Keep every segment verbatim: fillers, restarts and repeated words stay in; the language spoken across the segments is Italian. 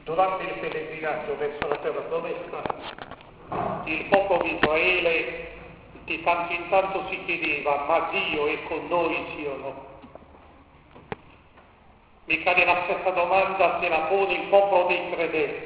Durante il pellegrinaggio verso la terra promessa, il popolo di Israele di tanto in tanto si chiedeva: ma Dio è con noi, sì o no? Mi cade la stessa domanda se la pone il popolo dei credenti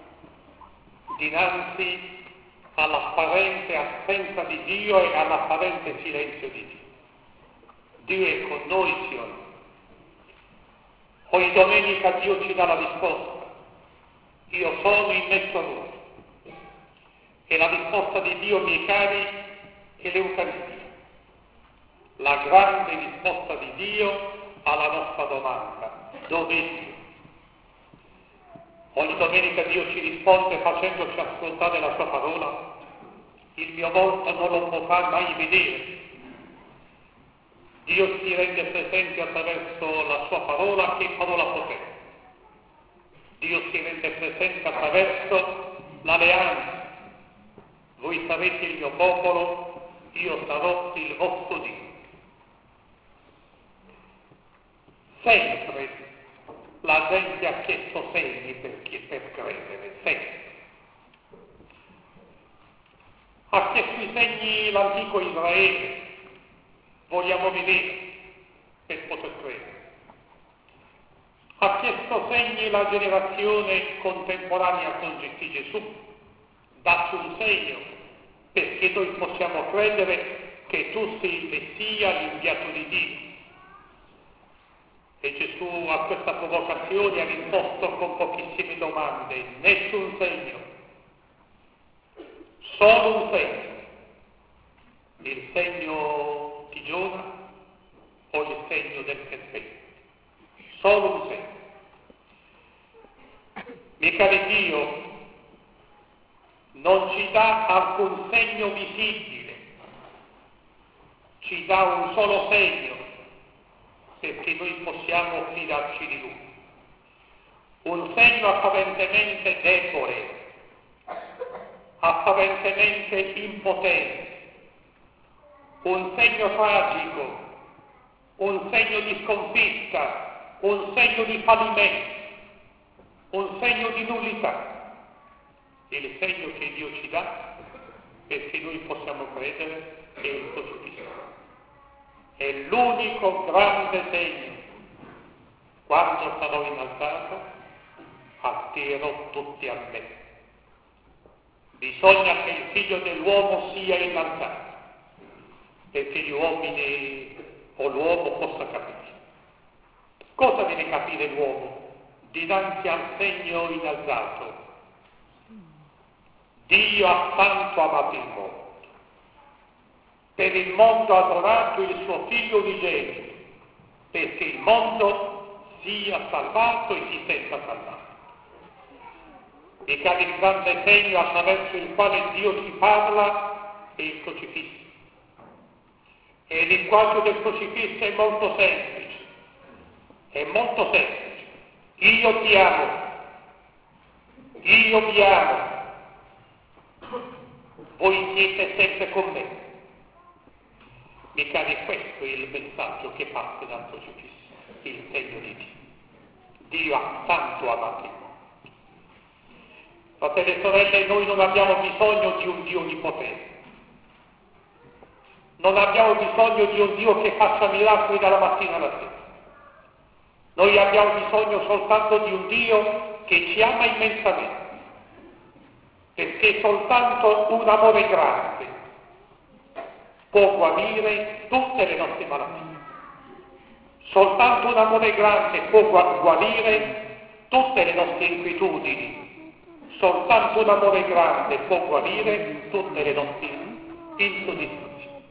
dinanzi all'apparente assenza di Dio e all'apparente silenzio di Dio. Dio è con noi, sì o no? Ogni domenica Dio ci dà la risposta: io sono in mezzo a voi. E la risposta di Dio, miei cari, è l'Eucaristia. La grande risposta di Dio alla nostra domanda: dove è Dio? Ogni domenica Dio ci risponde facendoci ascoltare la sua parola. Il mio volto non lo potrà mai vedere. Dio si rende presente attraverso la sua parola, che è parola potente. Dio si rende presente attraverso l'alleanza. Voi sarete il mio popolo, io sarò il vostro Dio. Sempre la gente ha chiesto segni per, chi, per credere, sempre. Ha chiesto i segni l'antico Israele, vogliamo vedere per poter credere. Ha chiesto segni la generazione contemporanea con Gesù, dacci un segno perché noi possiamo credere che tu sei il Messia, l'inviato di Dio. E Gesù a questa provocazione ha risposto con pochissime domande: nessun segno, solo un segno. Il segno di Giona o il segno del serpente? Solo un segno. Miei cari, Dio non ci dà alcun segno visibile, ci dà un solo segno perché noi possiamo fidarci di Lui. Un segno apparentemente debole, apparentemente impotente, un segno tragico, un segno di sconfitta, un segno di fallimento, un segno di nullità. Il segno che Dio ci dà perché noi possiamo credere è il crocifisso. È l'unico grande segno. Quando sarò innalzato, attirerò tutti a me. Bisogna che il figlio dell'uomo sia innalzato perché gli uomini o l'uomo possa capire. Cosa deve capire l'uomo dinanzi al segno innalzato? Dio ha tanto amato il mondo, per il mondo ha donato il suo figlio unigenito, perché il mondo sia salvato e si senta salvato. E che il grande segno attraverso il quale Dio ci parla è il crocifisso. E il linguaggio del crocifisso è molto semplice, è molto semplice. Io ti amo, io vi amo, voi siete sempre con me. Mi cari, questo è il messaggio che parte dal crocifisso, il segno di Dio. Dio ha tanto amato il mondo. Fratelli e sorelle, noi non abbiamo bisogno di un Dio onnipotente. Non abbiamo bisogno di un Dio che faccia miracoli dalla mattina alla sera. Noi abbiamo bisogno soltanto di un Dio che ci ama immensamente, perché soltanto un amore grande può guarire tutte le nostre malattie. Soltanto un amore grande può guarire tutte le nostre inquietudini. Soltanto un amore grande può guarire tutte le nostre insoddisfazioni.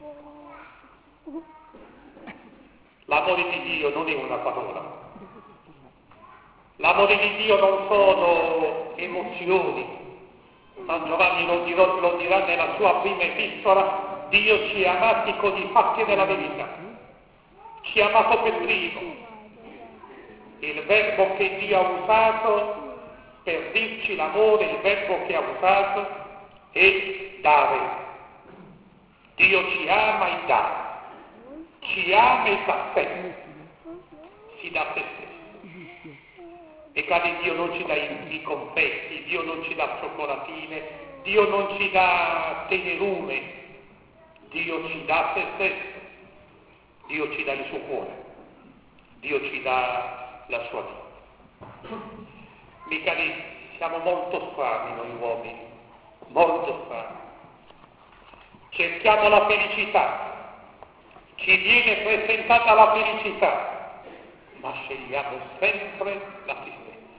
L'amore di Dio non è una parola. L'amore di Dio non sono emozioni. San Giovanni lo dirà, lo dirà nella sua prima epistola: Dio ci ha amati con i fatti della verità. Ci ha amato per primo. Il verbo che Dio ha usato per dirci l'amore, il verbo che ha usato è dare. Dio ci ama e dà. Ci ama e dà sé. Si dà se stesso. E cari, Dio non ci dà i, i confetti, Dio non ci dà cioccolatine, Dio non ci dà tenerume, Dio ci dà se stesso, Dio ci dà il suo cuore, Dio ci dà la sua vita. Miei cari, siamo molto strani noi uomini, molto strani. Cerchiamo la felicità, ci viene presentata la felicità, ma scegliamo sempre la tristezza.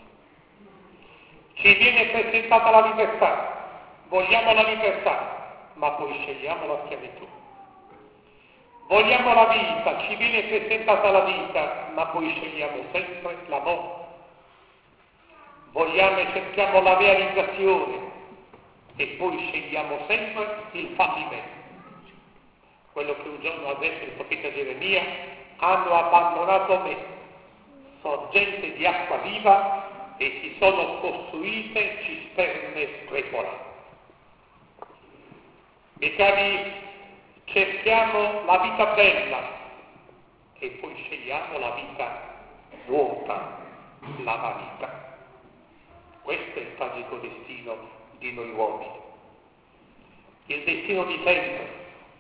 Ci viene presentata la libertà, vogliamo la libertà, ma poi scegliamo la schiavitù. Vogliamo la vita, ci viene presentata la vita, ma poi scegliamo sempre la morte. Vogliamo e cerchiamo la realizzazione e poi scegliamo sempre il fallimento. Quello che un giorno ha detto il profeta Geremia: hanno abbandonato me, sorgente di acqua viva, e si sono costruite cisterne sprecolate. Miei cari, cerchiamo la vita bella e poi scegliamo la vita vuota, la vanità. Questo è il tragico destino di noi uomini. Il destino di sempre,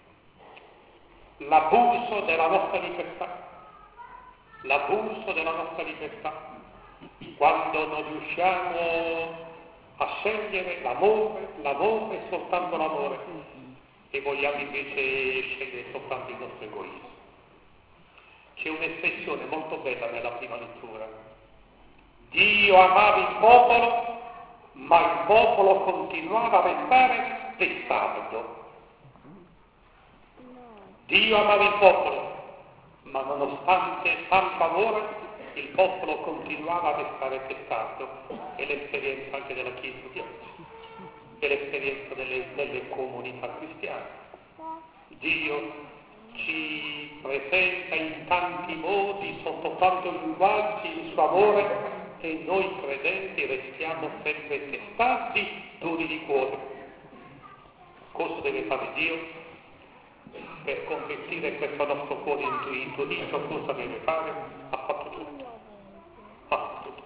l'abuso della nostra libertà, l'abuso della nostra libertà, quando non riusciamo a scegliere l'amore, l'amore, soltanto l'amore, e vogliamo invece scegliere soltanto il nostro egoismo. C'è un'espressione molto bella nella prima lettura. Dio amava il popolo, ma il popolo continuava a restare testardo. Dio amava il popolo, ma nonostante tanto amore, il popolo continuava a restare testardo. È l'esperienza anche della Chiesa di oggi, è l'esperienza delle, delle comunità cristiane. Dio ci presenta in tanti modi, sotto tanti linguaggi, il suo amore, e noi credenti restiamo sempre testardi, duri di cuore. Cosa deve fare Dio? Per convertire questo nostro cuore intuito, cosa deve fare? Ha fatto tutto. Ha fatto tutto.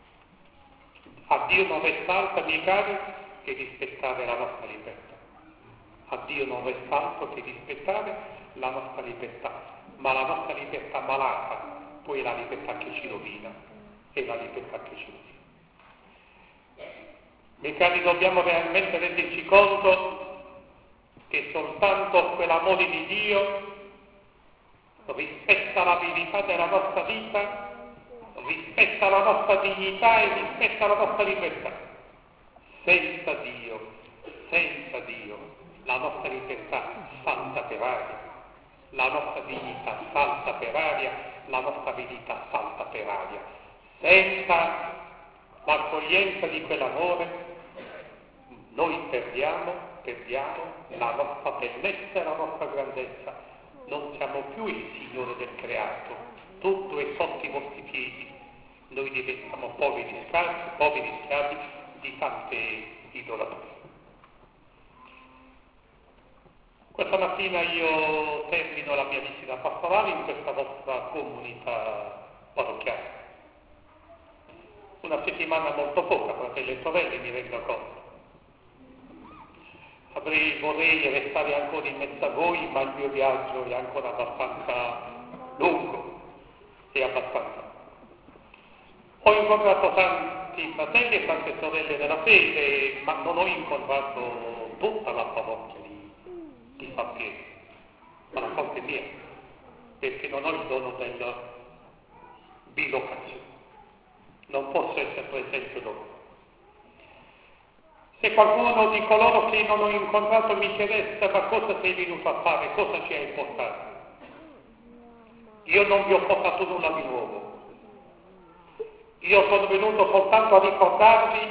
A Dio non resta altro, miei cari, che rispettare la nostra libertà. A Dio non resta altro che rispettare la nostra libertà, ma la nostra libertà malata poi è la libertà che ci rovina, è la libertà che ci rovina. Miei cari, dobbiamo realmente renderci conto che soltanto quell'amore di Dio rispetta la verità della nostra vita, rispetta la nostra dignità e rispetta la nostra libertà. Senza Dio, senza Dio, la nostra libertà salta per aria, la nostra dignità salta per aria, la nostra verità salta per aria. Senza l'accoglienza di quell'amore noi perdiamo, perdiamo la nostra bellezza e la nostra grandezza. Non siamo più il Signore del creato, tutto è sotto i vostri piedi. Noi diventiamo poveri schiavi, poveri schiavi di tante idolatrie. Questa mattina io termino la mia visita pastorale in questa vostra comunità parrocchiale. Una settimana molto poca, fratelli e sorelle, mi rendo conto. Avrei, vorrei restare ancora in mezzo a voi, ma il mio viaggio è ancora abbastanza lungo e abbastanza. Ho incontrato tanti fratelli e tante sorelle della fede, ma non ho incontrato tutta la parrocchia di, di Sappieri, ma la colpa è mia, perché non ho il dono della bilocazione. Non posso essere presente dopo. Se qualcuno di coloro che non ho incontrato mi chiedesse: ma cosa sei venuto a fare, cosa ci hai portato? Io non vi ho portato nulla di nuovo. Io sono venuto soltanto a ricordarvi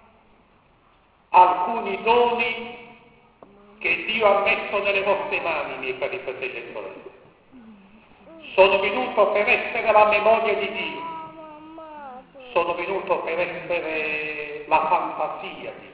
alcuni doni che Dio ha messo nelle vostre mani, miei cari fratelli e sorelle. Sono venuto per essere la memoria di Dio. Sono venuto per essere la fantasia di Dio.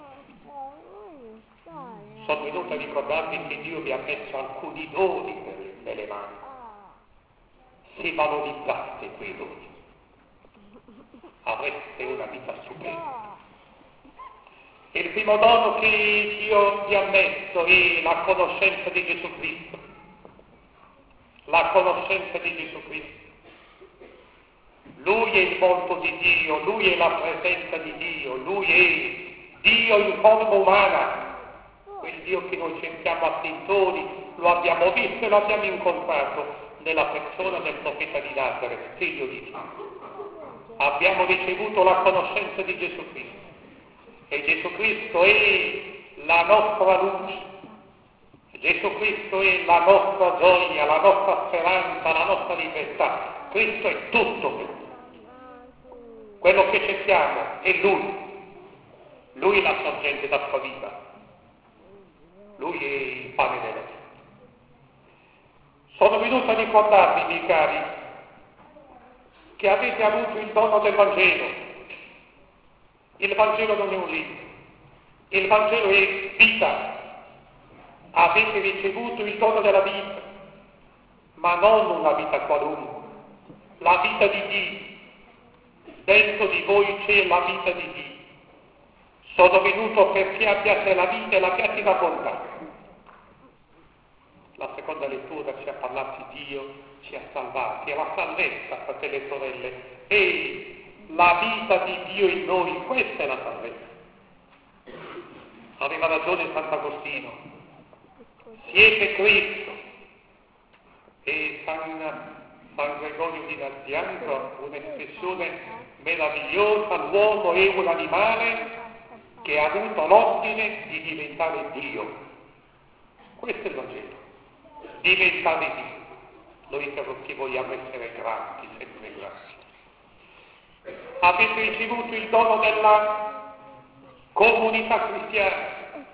Sono venuto a ricordarvi che Dio vi ha messo alcuni doni nelle mani. Se valorizzaste quei doni. avreste una vita stupenda. Il primo dono che Dio vi ha messo è la conoscenza di Gesù Cristo. La conoscenza di Gesù Cristo. Lui è il volto di Dio, Lui è la presenza di Dio, Lui è Dio in forma umana. Quel Dio che noi cerchiamo a tentoni, lo abbiamo visto e lo abbiamo incontrato nella persona del profeta di Nazareth, figlio di Dio. Abbiamo ricevuto la conoscenza di Gesù Cristo. E Gesù Cristo è la nostra luce, Gesù Cristo è la nostra gioia, la nostra speranza, la nostra libertà. Cristo è tutto per noi. Quello che cerchiamo è Lui. Lui è la sorgente d'acqua viva. Lui è il pane della vita. Sono venuto a ricordarvi, miei cari, che avete avuto il dono del Vangelo. Il Vangelo non è un libro, il Vangelo è vita. Avete ricevuto il dono della vita, ma non una vita qualunque, la vita di Dio. Dentro di voi c'è la vita di Dio. Sono venuto perché abbiate la vita e l'abbiate in abbondanza. La seconda lettura ci ha parlato di Dio, ci ha salvati, è la salvezza, fratelli e sorelle, e la vita di Dio in noi, questa è la salvezza. Aveva ragione Sant'Agostino, siete Cristo. E San, San Gregorio di Nazianzo, un'espressione meravigliosa, l'uomo è un animale che ha avuto l'ordine di diventare Dio. Questo è il Vangelo, diventare Dio. Noi che vogliamo essere grandi, sempre grandi. Avete ricevuto il dono della comunità cristiana.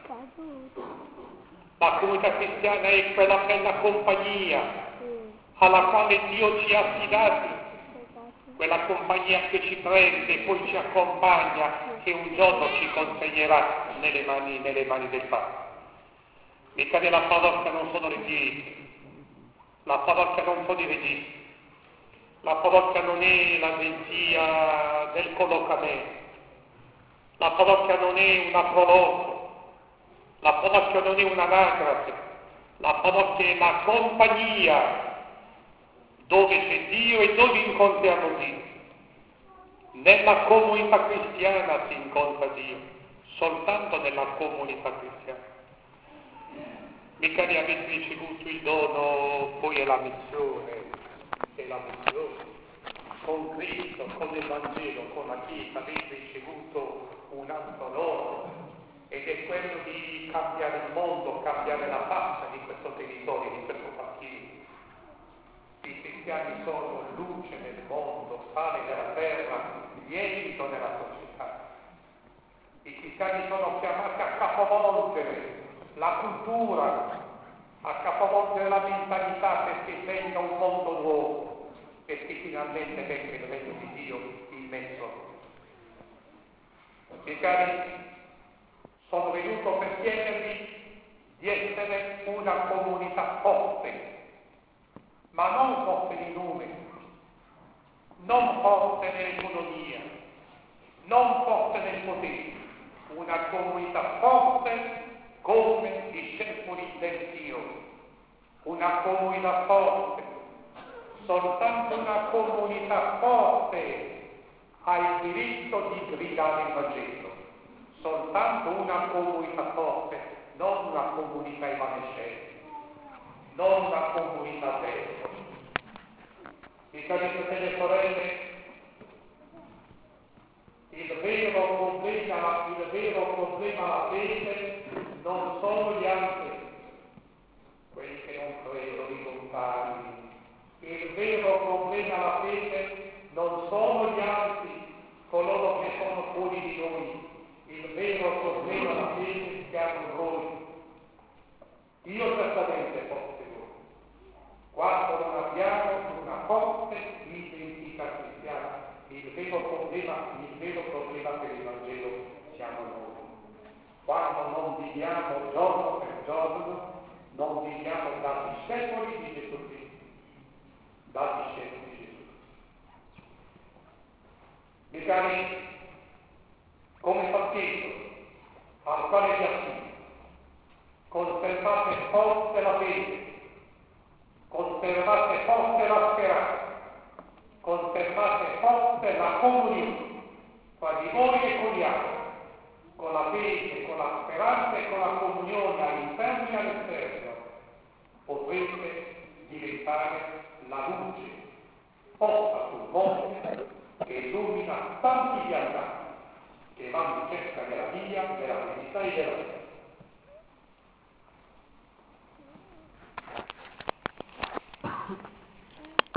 La comunità cristiana è quella bella compagnia alla quale Dio ci ha affidati, quella compagnia che ci prende e poi ci accompagna e un giorno ci consegnerà nelle mani, nelle mani del Padre. Mica della parrocchia non sono registri, la parrocchia non sono i registri. La parrocchia non è l'agenzia del collocamento, la parrocchia non è una proloco, la parrocchia non è un'anagrafe, la parrocchia è la compagnia dove c'è Dio e dove incontriamo Dio. Nella comunità cristiana si incontra Dio, soltanto nella comunità cristiana. Mica ne avete ricevuto il dono, poi è la missione. È la missione. Con Cristo, con il Vangelo, con la Chiesa avete ricevuto un altro dono ed è quello di cambiare il mondo, cambiare la faccia di questo territorio, di questo partito. I cristiani sono luce nel mondo, sale della terra, lievito nella società. I cristiani sono chiamati a capovolgere la cultura, a capovolgere la mentalità perché venga un mondo nuovo, perché finalmente venga il regno di Dio in mezzo a noi. Miei cari, sono venuto per chiedervi di essere una comunità forte, ma non forte di numeri, non forte nell'economia, non forte nel potere, una comunità forte come discepoli del Dio, una comunità forte. Soltanto una comunità forte ha il diritto di gridare il Vangelo. Soltanto una comunità forte, non una comunità evanescente, non una comunità vecchia. I cari fratelli e sorelle, il vero problema, il vero problema alla fede non sono gli altri, quelli che non credono, i contrari. Il vero problema alla fede non sono gli altri, coloro che sono fuori di noi. Il vero problema alla fede siamo noi. Io certamente forse voi. Quando non abbiamo una forte identità cristiana, il vero problema, il vero problema per il Vangelo siamo noi. Quando non viviamo giorno per giorno, non viviamo da discepoli di Gesù Cristo, da discepoli di Gesù. Miei cari, come partito al quale vi affido, conservate forte la fede, conservate forte la speranza, conservate forte la comunione tra di voi e con gli altri, con la fede, con la speranza e con la comunione all'interno e all'esterno, potrete diventare la luce posta sul mondo che illumina tanti gli andanti che vanno in cerca della via, della felicità e della vita.